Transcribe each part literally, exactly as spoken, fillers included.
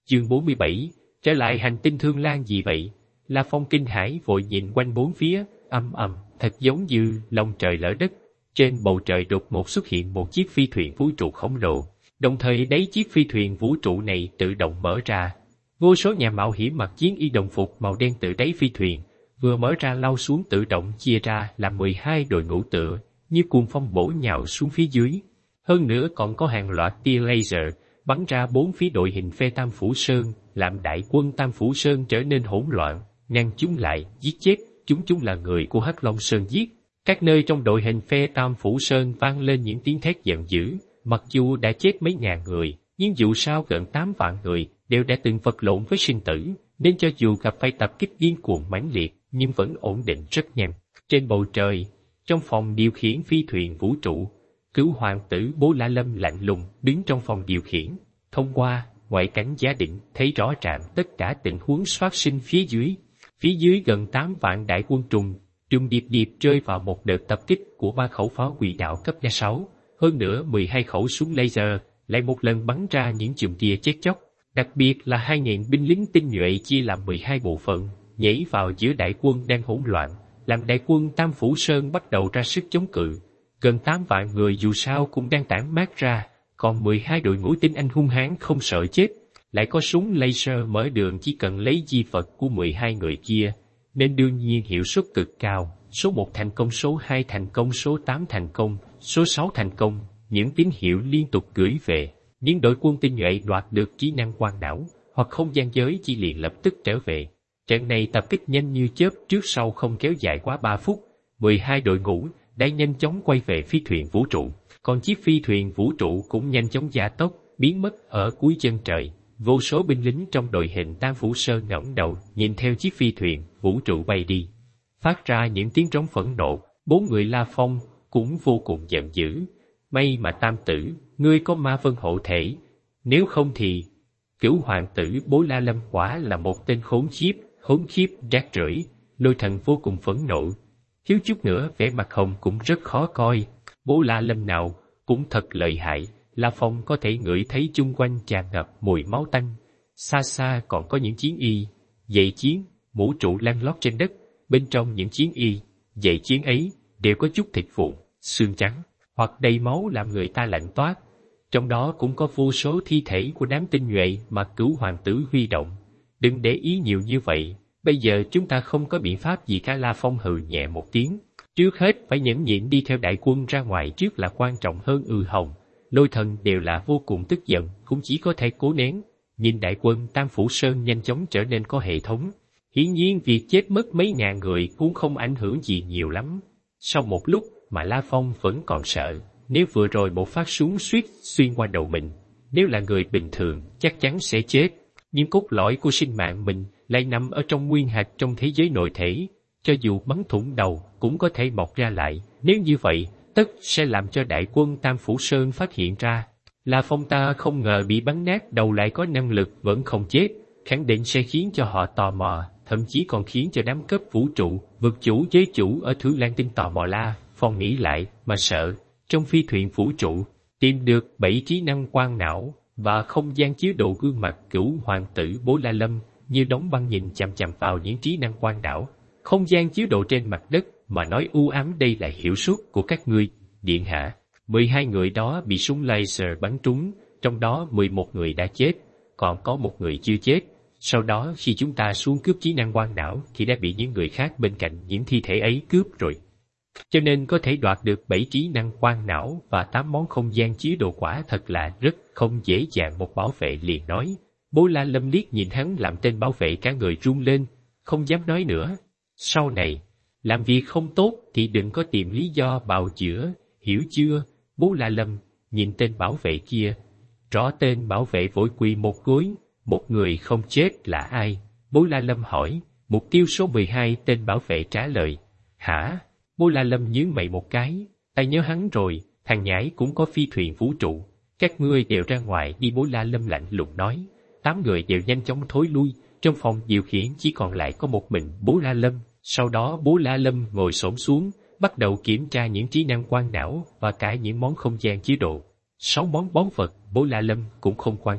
Chương bốn mươi bảy, trở lại hành tinh Thương Lan gì vậy? La Phong kinh hãi vội nhìn quanh bốn phía, âm ầm, thật giống như lòng trời lở đất. Trên bầu trời đột ngột xuất hiện một chiếc phi thuyền vũ trụ khổng lồ, đồng thời đáy chiếc phi thuyền vũ trụ này tự động mở ra. Vô số nhà mạo hiểm mặc chiến y đồng phục màu đen từ đáy phi thuyền vừa mở ra lao xuống, tự động chia ra làm mười hai đội ngũ tựa như cuồng phong bổ nhào xuống phía dưới. Hơn nữa còn có hàng loạt tia laser bắn ra bốn phía đội hình phe Tam Phủ Sơn, làm đại quân Tam Phủ Sơn trở nên hỗn loạn, ngăn chúng lại, giết chết chúng. Chúng là người của Hắc Long Sơn giết. Các nơi trong đội hình phe Tam Phủ Sơn vang lên những tiếng thét giận dữ. Mặc dù đã chết mấy ngàn người, nhưng dù sao gần tám vạn người đều đã từng vật lộn với sinh tử, nên cho dù gặp phải tập kích điên cuồng mãnh liệt, nhưng vẫn ổn định rất nhanh. Trên bầu trời, trong phòng điều khiển phi thuyền vũ trụ, Cửu Hoàng tử Bố La Lâm lạnh lùng đứng trong phòng điều khiển. Thông qua ngoại cảnh giá định thấy rõ ràng tất cả tình huống phát sinh phía dưới. Phía dưới gần tám vạn đại quân trùng trùng điệp điệp rơi vào một đợt tập kích của ba khẩu pháo quỷ đạo cấp gia sáu. Hơn nữa mười hai khẩu súng laser lại một lần bắn ra những chùm tia chết chóc. Đặc biệt là hai nghìn binh lính tinh nhuệ chia làm mười hai bộ phận, nhảy vào giữa đại quân đang hỗn loạn, làm đại quân Tam Phủ Sơn bắt đầu ra sức chống cự. Gần tám vạn người dù sao cũng đang tản mát ra, còn mười hai đội ngũ tinh anh hung hãn không sợ chết, lại có súng laser mở đường chỉ cần lấy di vật của mười hai người kia, nên đương nhiên hiệu suất cực cao. Số một thành công, số hai thành công, số tám thành công, số sáu thành công, những tín hiệu liên tục gửi về. Những đội quân tinh nhuệ đoạt được kỹ năng quang đảo hoặc không gian giới chỉ liền lập tức trở về. Trận này tập kích nhanh như chớp, trước sau không kéo dài quá ba phút, mười hai đội ngũ đã nhanh chóng quay về phi thuyền vũ trụ, còn chiếc phi thuyền vũ trụ cũng nhanh chóng gia tốc, biến mất ở cuối chân trời. Vô số binh lính trong đội hình Tam Phủ Sơn ngẩng đầu nhìn theo chiếc phi thuyền vũ trụ bay đi, phát ra những tiếng trống phẫn nộ. Bốn người La Phong cũng vô cùng giận dữ. May mà Tam tử, ngươi có ma vân hộ thể, nếu không thì... Cửu Hoàng tử Bố La Lâm quả là một tên khốn khiếp, khốn khiếp rác rưởi. Lôi Thần vô cùng phẫn nộ, thiếu chút nữa vẻ mặt hồng cũng rất khó coi. Bố La Lâm nào cũng thật lợi hại. La Phong có thể ngửi thấy chung quanh tràn ngập mùi máu tanh. Xa xa còn có những chiến y, giày chiến, mũ trụ lăn lót trên đất. Bên trong những chiến y, giày chiến ấy đều có chút thịt vụn, xương trắng, hoặc đầy máu làm người ta lạnh toát. Trong đó cũng có vô số thi thể của đám tinh nhuệ mà Cửu Hoàng tử huy động. Đừng để ý nhiều như vậy, bây giờ chúng ta không có biện pháp gì cả. La Phong hừ nhẹ một tiếng. Trước hết phải nhẫn nhịn đi theo đại quân ra ngoài trước là quan trọng hơn. Ừ Hồng, Lôi Thần đều là vô cùng tức giận, cũng chỉ có thể cố nén. Nhìn đại quân Tam Phủ Sơn nhanh chóng trở nên có hệ thống. Hiển nhiên việc chết mất mấy ngàn người cũng không ảnh hưởng gì nhiều lắm. Sau một lúc mà La Phong vẫn còn sợ, nếu vừa rồi một phát súng suýt xuyên qua đầu mình, nếu là người bình thường chắc chắn sẽ chết. Nhưng cốt lõi của sinh mạng mình lại nằm ở trong nguyên hạt trong thế giới nội thể, cho dù bắn thủng đầu cũng có thể mọc ra lại. Nếu như vậy, tất sẽ làm cho đại quân Tam Phủ Sơn phát hiện ra. La Phong ta không ngờ bị bắn nát đầu lại có năng lực vẫn không chết, khẳng định sẽ khiến cho họ tò mò, thậm chí còn khiến cho đám cấp vũ trụ, vực chủ, giới chủ ở Thứ Lan Tinh tò mò. La Phong nghĩ lại mà sợ. Trong phi thuyền vũ trụ tìm được bảy trí năng quang não và không gian chiếu độ gương mặt Cửu Hoàng tử Bố La Lâm như đóng băng nhìn chằm chằm vào những trí năng quang đảo, không gian chiếu độ trên mặt đất, mà nói u ám đây là hiệu suất của các ngươi, điện hạ. mười hai người đó bị súng laser bắn trúng, trong đó mười một người đã chết, còn có một người chưa chết. Sau đó khi chúng ta xuống cướp trí năng quang đảo thì đã bị những người khác bên cạnh những thi thể ấy cướp rồi. Cho nên có thể đoạt được bảy trí năng quang não và tám món không gian chiếu độ quả thật là rất không dễ dàng. Một bảo vệ liền nói. Bố La Lâm liếc nhìn hắn làm tên bảo vệ cả người run lên, không dám nói nữa. Sau này, làm việc không tốt thì đừng có tìm lý do bào chữa, hiểu chưa? Bố La Lâm nhìn tên bảo vệ kia, rõ tên bảo vệ vội quỳ một gối. Một người không chết là ai? Bố La Lâm hỏi. Mục tiêu số mười hai, tên bảo vệ trả lời. Hả? Bố La Lâm nhướng mày một cái, ta nhớ hắn rồi, thằng nhãi cũng có phi thuyền vũ trụ. Các ngươi đều ra ngoài đi. Bố La Lâm lạnh lùng nói. Tám người đều nhanh chóng thối lui, trong phòng điều khiển chỉ còn lại có một mình Bố La Lâm. Sau đó Bố La Lâm ngồi xổm xuống, bắt đầu kiểm tra những trí năng quang não và cả những món không gian chiếu độ. Sáu món báu vật Bố La Lâm cũng không quan tâm,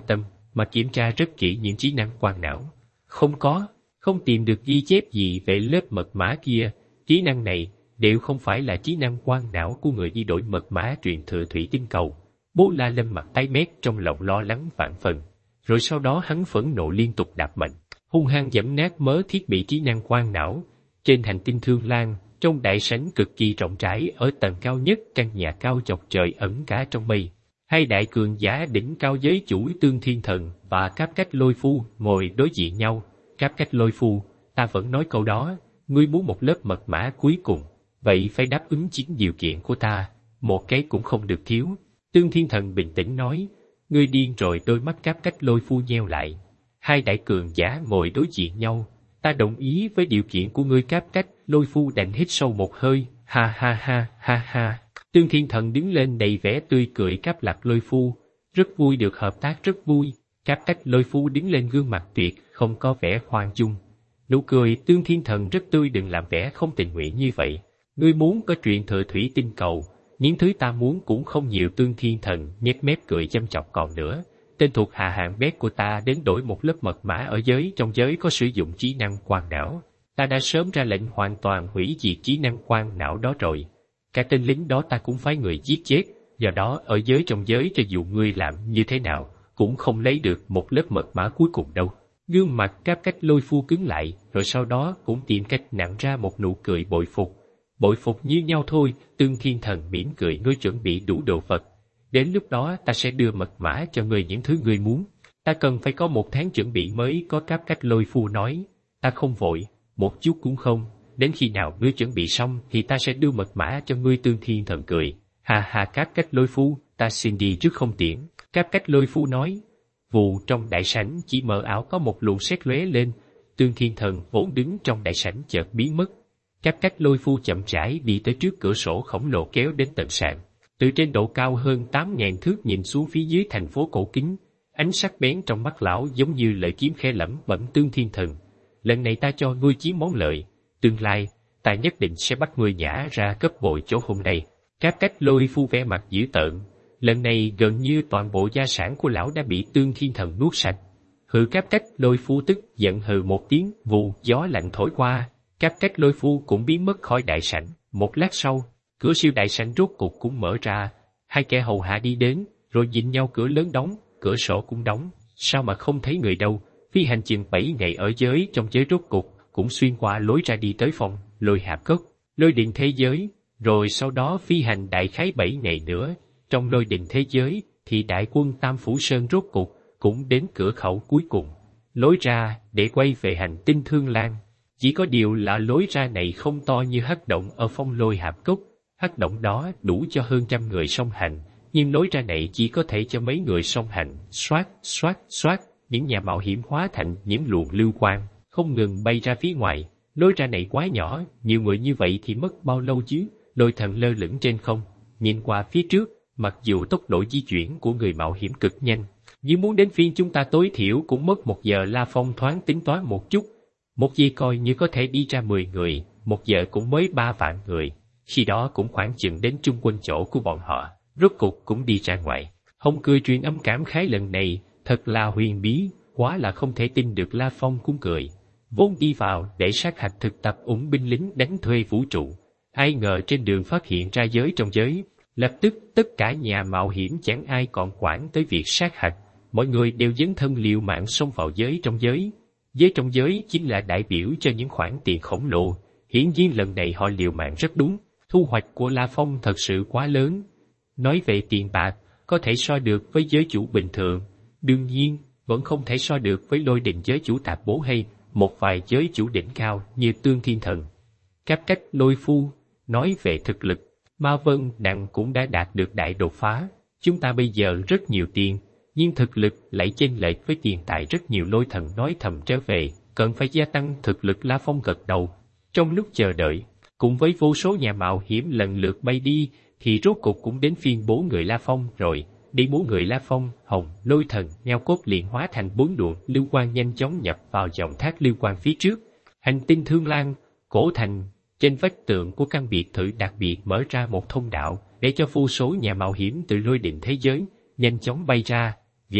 mà kiểm tra rất kỹ những trí năng quang não. Không có, không tìm được ghi chép gì về lớp mật mã kia. Trí năng này đều không phải là trí năng quang não của người đi đổi mật mã truyền thừa thủy tinh cầu. Bố La Lâm mặt tái mét, trong lòng lo lắng vạn phần. Rồi sau đó hắn phẫn nộ liên tục đạp mạnh, hung hăng giẫm nát mớ thiết bị trí năng quang não. Trên hành tinh Thương Lan, trong đại sảnh cực kỳ rộng rãi ở tầng cao nhất căn nhà cao chọc trời ẩn cả trong mây, hai đại cường giả đỉnh cao giới chủ Tương Thiên Thần và Cáp Cách Lôi Phu ngồi đối diện nhau. Cáp Cách Lôi Phu, ta vẫn nói câu đó, ngươi muốn một lớp mật mã cuối cùng, vậy phải đáp ứng chín điều kiện của ta, một cái cũng không được thiếu. Tương Thiên Thần bình tĩnh nói, ngươi điên rồi. Đôi mắt Cáp Cách Lôi Phu nheo lại. Hai đại cường giả ngồi đối diện nhau. Ta đồng ý với điều kiện của ngươi. Cáp Cách Lôi Phu đành hít sâu một hơi, ha ha ha ha ha. Tương Thiên Thần đứng lên đầy vẻ tươi cười. Cáp Lạc Lôi Phu, rất vui được hợp tác, rất vui. Cáp Cách Lôi Phu đứng lên, gương mặt tuyệt không có vẻ khoan dung. Nụ cười Tương Thiên Thần rất tươi, đừng làm vẻ không tình nguyện như vậy. Ngươi muốn có truyền thừa thủy tinh cầu, những thứ ta muốn cũng không nhiều. Tương Thiên Thần nhếch mép cười châm chọc, còn nữa, tên thuộc hạ hạng bét của ta đến đổi một lớp mật mã ở giới trong giới có sử dụng trí năng quang não. Ta đã sớm ra lệnh hoàn toàn hủy diệt trí năng quang não đó rồi. Cả tên lính đó ta cũng phái người giết chết, do đó ở giới trong giới cho dù ngươi làm như thế nào, cũng không lấy được một lớp mật mã cuối cùng đâu. Gương mặt Cáp Cách Lôi Phu cứng lại, rồi sau đó cũng tìm cách nặn ra một nụ cười bội phục. Bội phục như nhau thôi. Tương Thiên Thần mỉm cười, ngươi chuẩn bị đủ đồ vật. Đến lúc đó ta sẽ đưa mật mã cho ngươi những thứ ngươi muốn. Ta cần phải có một tháng chuẩn bị mới có. Cáp Cách Lôi Phu nói, ta không vội, một chút cũng không. Đến khi nào ngươi chuẩn bị xong thì ta sẽ đưa mật mã cho ngươi. Tương Thiên Thần cười, hà hà. Cáp Cách Lôi Phu, ta xin đi trước không tiễn. Cáp Cách Lôi Phu nói. Vù, trong đại sảnh chỉ mờ ảo có một luồng sét lóe lên. Tương Thiên Thần vốn đứng trong đại sảnh chợt biến mất. Cáp Cách Lôi Phu chậm rãi đi tới trước cửa sổ khổng lồ kéo đến tận sàn. Từ trên độ cao hơn tám ngàn thước nhìn xuống phía dưới thành phố cổ kính, ánh sắc bén trong mắt lão giống như lợi kiếm khẽ lẩm bẩm. Tương Thiên Thần, lần này ta cho ngươi chí món lợi, tương lai ta nhất định sẽ bắt ngươi nhả ra cấp bội chỗ hôm nay. Cáp Cách Lôi Phu vẻ mặt dữ tợn, lần này gần như toàn bộ gia sản của lão đã bị Tương Thiên Thần nuốt sạch. Hừ. Cáp Cách Lôi Phu tức giận hừ một tiếng, vù, gió lạnh thổi qua, Cáp Cách Lôi Phu cũng biến mất khỏi đại sảnh. Một lát sau, cửa siêu đại sảnh rốt cục cũng mở ra, hai kẻ hầu hạ đi đến, rồi nhìn nhau. Cửa lớn đóng, cửa sổ cũng đóng, sao mà không thấy người đâu? Phi hành chừng bảy ngày ở giới trong giới rốt cục cũng xuyên qua lối ra đi tới phòng Lôi Hạp Cốc, Lôi Điện thế giới, rồi sau đó phi hành đại khái bảy ngày nữa. Trong Lôi Điện thế giới thì đại quân Tam Phủ Sơn rốt cục cũng đến cửa khẩu cuối cùng, lối ra để quay về hành tinh Thương Lan. Chỉ có điều là lối ra này không to như hắc động ở phong Lôi Hạp Cốc. Hắc động đó đủ cho hơn trăm người song hành, nhưng lối ra này chỉ có thể cho mấy người song hành. Xoát, xoát, xoát, những nhà mạo hiểm hóa thành những luồng lưu quang, không ngừng bay ra phía ngoài. Lối ra này quá nhỏ, nhiều người như vậy thì mất bao lâu chứ? Lôi Thần lơ lửng trên không, nhìn qua phía trước, mặc dù tốc độ di chuyển của người mạo hiểm cực nhanh, nhưng muốn đến phiên chúng ta tối thiểu cũng mất một giờ. La Phong thoáng tính toán một chút, một giây coi như có thể đi ra mười người, một giờ cũng mới ba vạn người. Khi đó cũng khoảng chừng đến trung quân chỗ của bọn họ, rốt cục cũng đi ra ngoài. Hồng cười truyền âm cảm khái lần này thật là huyền bí, quá là không thể tin được. La Phong cũng cười, vốn đi vào để sát hạch thực tập ủng binh lính đánh thuê vũ trụ, ai ngờ trên đường phát hiện ra giới trong giới. Lập tức tất cả nhà mạo hiểm chẳng ai còn quản tới việc sát hạch, mọi người đều dấn thân liều mạng xông vào giới trong giới. Giới trong giới chính là đại biểu cho những khoản tiền khổng lồ, hiển nhiên lần này họ liều mạng rất đúng. Thu hoạch của La Phong thật sự quá lớn. Nói về tiền bạc, có thể so được với giới chủ bình thường, đương nhiên vẫn không thể so được với Lôi Đình giới chủ tạp bố hay một vài giới chủ đỉnh cao như Tương Thiên Thần. Cáp Cách Lôi Phu nói về thực lực, Ma Vân Nặng cũng đã đạt được đại đột phá. Chúng ta bây giờ rất nhiều tiền, nhưng thực lực lại chênh lệch với tiền tài rất nhiều. Lôi Thần nói thầm trở về, cần phải gia tăng thực lực. La Phong gật đầu. Trong lúc chờ đợi, cùng với vô số nhà mạo hiểm lần lượt bay đi, thì rốt cục cũng đến phiên bốn người La Phong rồi. Đi bốn người La Phong, Hồng, Lôi Thần, Ngao Cốt liền hóa thành bốn luồng lưu quang nhanh chóng nhập vào dòng thác lưu quang phía trước. Hành tinh Thương Lan, cổ thành, trên vách tường của căn biệt thự đặc biệt mở ra một thông đạo để cho vô số nhà mạo hiểm từ Lôi Điện thế giới nhanh chóng bay ra. Vèo,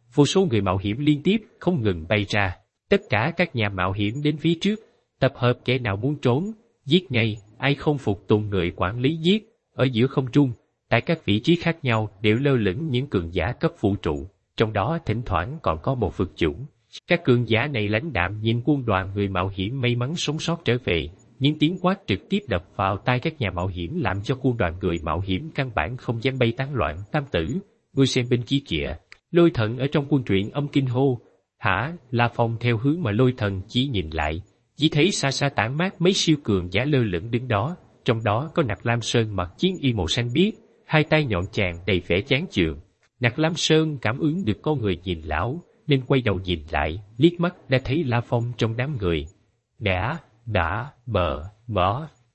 vô số người mạo hiểm liên tiếp không ngừng bay ra. Tất cả các nhà mạo hiểm đến phía trước, tập hợp kẻ nào muốn trốn, giết ngay, ai không phục tùng người quản lý giết. Ở giữa không trung, tại các vị trí khác nhau đều lơ lửng những cường giả cấp vũ trụ, trong đó thỉnh thoảng còn có một vực chủ. Các cường giả này lãnh đạm nhìn quân đoàn người mạo hiểm may mắn sống sót trở về, những tiếng quát trực tiếp đập vào tai các nhà mạo hiểm làm cho quân đoàn người mạo hiểm căn bản không dám bay tán loạn. Tam tử, ngươi xem bên kia kìa. Lôi Thần ở trong quân truyện âm kinh hô. Hả? La Phong theo hướng mà Lôi Thần chỉ nhìn lại, chỉ thấy xa xa tản mát mấy siêu cường giả lơ lửng đứng đó, trong đó có Nặc Lam Sơn mặc chiến y màu xanh biếc, hai tay nhọn chàng đầy vẻ chán chường. Nặc Lam Sơn cảm ứng được có người nhìn lão, nên quay đầu nhìn lại, liếc mắt đã thấy La Phong trong đám người. Đã, đã, bờ, bỏ.